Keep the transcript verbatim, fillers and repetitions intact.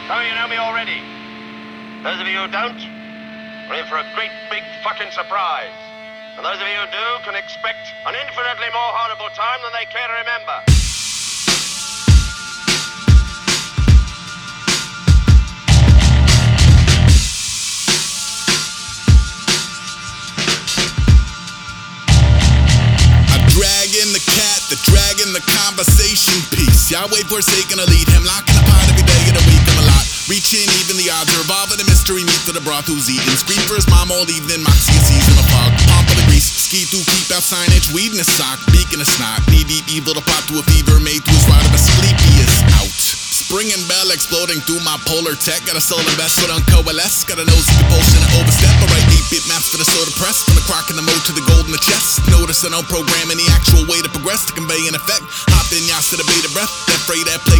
Some of you know me already. Those of you who don't, we're in for a great big fucking surprise. And those of you who do can expect an infinitely more horrible time than they care to remember. Dragging the cat, the dragging the conversation piece. Yahweh forsaken to lead him, locking the pot every day of the week. I'm a lot, reaching even the odds, revolving the mystery meat to the broth who's eating. Scream for his mom all evening, Moxie sees in the fog. Pump of the grease, ski through, keep out signage, weed in a sock, beak in a snot. Knee deep evil to pop to a fever, made to his ride of a sleepiest out. Spring and bell exploding through my polar tech. Got a soul invest with uncoalesce. Got a nosy compulsion to overstep. I write eight bit maps for the soda press. From the crock in the moat to the gold in the chest. Noticing on programming the actual way to progress to convey an effect. Hop in, y'all to the beta breath. That freight that play